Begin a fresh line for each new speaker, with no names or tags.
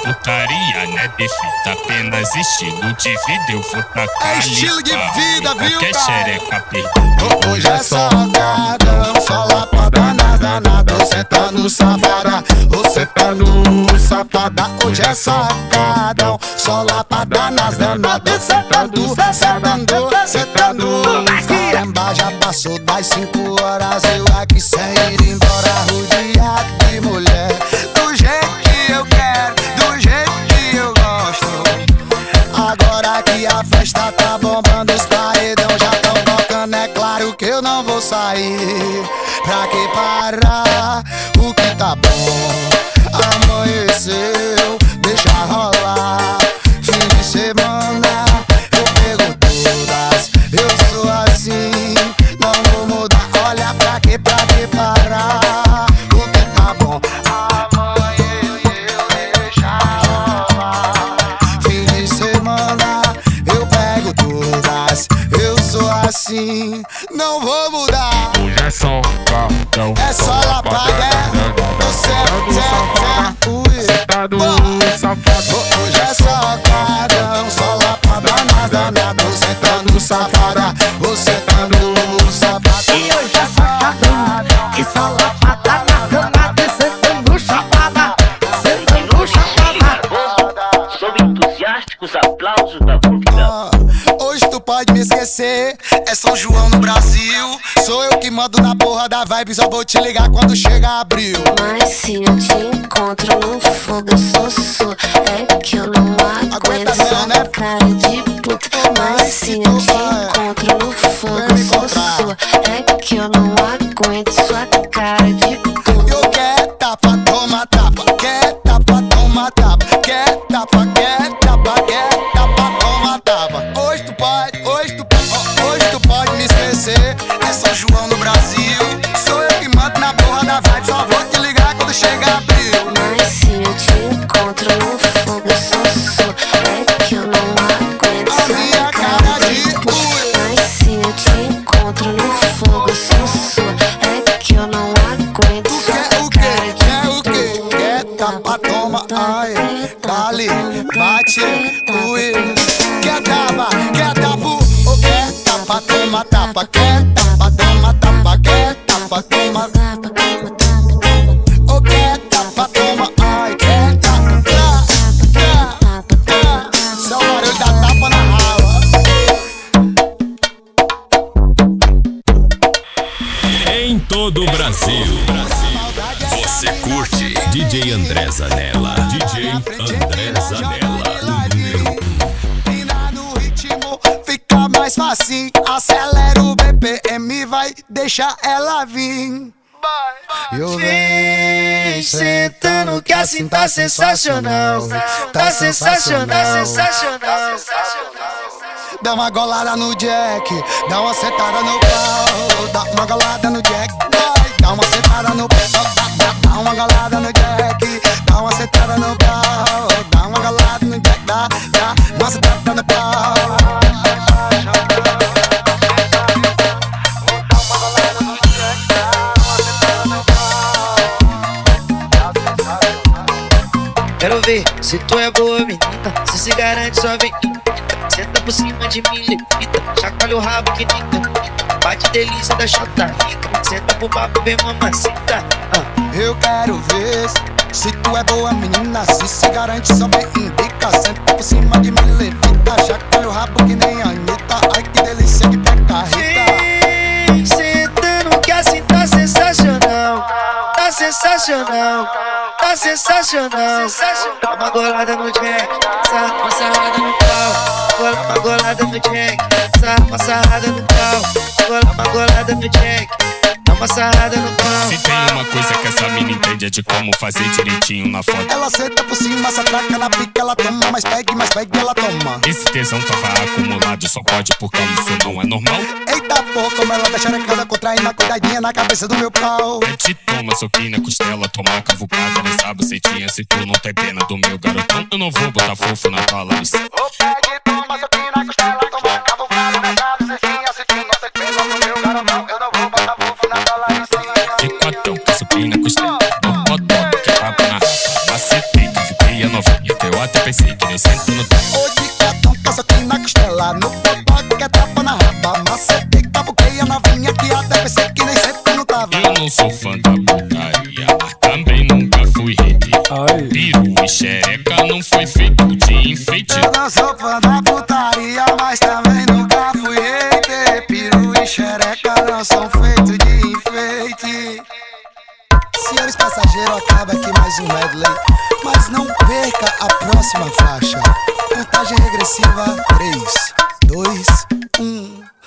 putaria, né, defeito, apenas estilo de vida. Eu vou tacar
é estilo de vida, viu,
qualquer
cara?
xereca perdida.
Hoje é salgadão, só lapada nas danadas. Senta no safada, você tá no safada. Hoje é salgadão, só lapada nas danadas. Sentando, sentando, sentando. Caramba, já passou das 5 horas. Eu aqui sem ir embora, rodeado de mulher. Do jeito que eu quero, do jeito que eu gosto. Agora que a festa tá bombando, os paredão já tão tocando. É claro que eu não vou sair. Pra que parar? O que tá bom amanheceu, deixa rolar. Fim de semana eu pego todas. Eu sou assim, não vou mudar. Olha pra que parar? O que tá bom amanheceu, deixa rolar. Fim de semana eu pego todas. Eu sou assim, não vou mudar.
Hoje é só capitão,
É só lapada, você
tá do safado.
hoje é só cadão, só lapada nas danadas. Você tá no safada, você tá no safado.
E hoje é safadão, e só lapada na danada. Sentando no chapada, sentando no chapada.
Sou entusiástico, os aplausos da multidão.
Hoje tu pode me esquecer, é São João no Brasil. Sou eu que mando na porra da vibe, só vou te ligar quando chega abril.
Mas se eu te encontro no fogo, eu sou sua. É que eu não aguento sua cara de puta. Mas se eu te encontro no fogo, eu sou sua. É que eu não aguento sua cara de puta.
Eu quero tapa, toma tapa. Quer tapa, toma tapa. Quer tapa, toma tapa. Hoje tu pode me esquecer. É São João no Brasil. Sou eu que mando na porra da vibe, só vou te ligar quando chega abril.
Mas se eu te encontro no fogo, eu sou sua. É que eu não aguento
A
sua
minha
cara
cara
de
de
puta. Mas se eu te encontro no fogo, eu sou sua. É que eu não aguento sua
Quer o quê?
cara de
Quer o quê? Quer tapa, toma, ai. Dali, bate, ui. Quer tapa, ou quer tapa, toma, tapa. Quer tapa, toma, tapa. Quer tapa, toma. Ou quer tapa, toma, ai. Quer tapa, Esse é o barulho da tapa na rala.
Em todo o Brasil, você curte DJ André Zanella. DJ André Zanella, o número 1.
Pina no ritmo, fica mais facinho. Acelera o BPM, vai deixar ela vir. Eu venho sentando que assim tá sensacional. Tá sensacional. Dá uma golada no jack, dá uma sentada no pau. Dá uma golada no jack, vai. Dá uma sentada no pau. Dá uma golada no jack, dá uma sentada no pau. Dá uma golada no jack, dá uma sentada no pau.
Quero ver se tu é boa menina, se garante só vem. Senta por cima de mim, levita, chacoalha o rabo que nica. Bate delícia da chota rica, senta pro papo, vem mamacita.
Eu quero ver se tu é boa menina, se garante só vem indica. Senta por cima de mim, levita, chacoalha o rabo que nem Anitta. Ai que delícia que peca Rita.
Vem sentando que assim tá sensacional. Tá sensacional, tá sensacional. Dá uma golada no jack, uma sarrada no pau. Uma golada no jack, uma sarrada no pau. Uma golada no jack, dá uma sarrada no pau.
Se tem uma coisa que essa mina entende é de como fazer direitinho na foto.
Ela senta por cima, se atraca na pica, ela toma. Mais pegue, ela toma.
Esse tesão tava acumulado, só pode porque isso não é normal.
Eita porra, como ela tá xerecada, contraindo a cuidadinha na cabeça do meu pau.
Te toma soquinho na costela, toma cavucada nessa bucetinha. Se tu não tem pena do meu garotão, eu não vou botar fofo na tua Larissa.
Pegue, toma soquinho na costela, toma cavucada nessa bucetinha. Se tu não tem pena do meu garotão, eu não vou botar fofo na tua Larissa.
De quatão, com soquinho na costela, botão, que papo na macetei, cavuquei bloqueia novinha, que eu até pensei que nem sento no tapa.
Ô de catão, caça aqui na costela, no popó que é tapa na raba. Macete que bloqueia novinha, que até pensei que nem sento no tava.
Eu não sou fã da putaria, mas também nunca fui rede. Piru e xereca não foi feito de enfeite.
Eu não sou fã da putaria, mas também nunca fui hater. Piru e xereca não são feitos de enfeite. Senhores passageiros, acaba aqui mais um medley. Mas não perca a próxima faixa. Contagem regressiva, 3, 2, 1.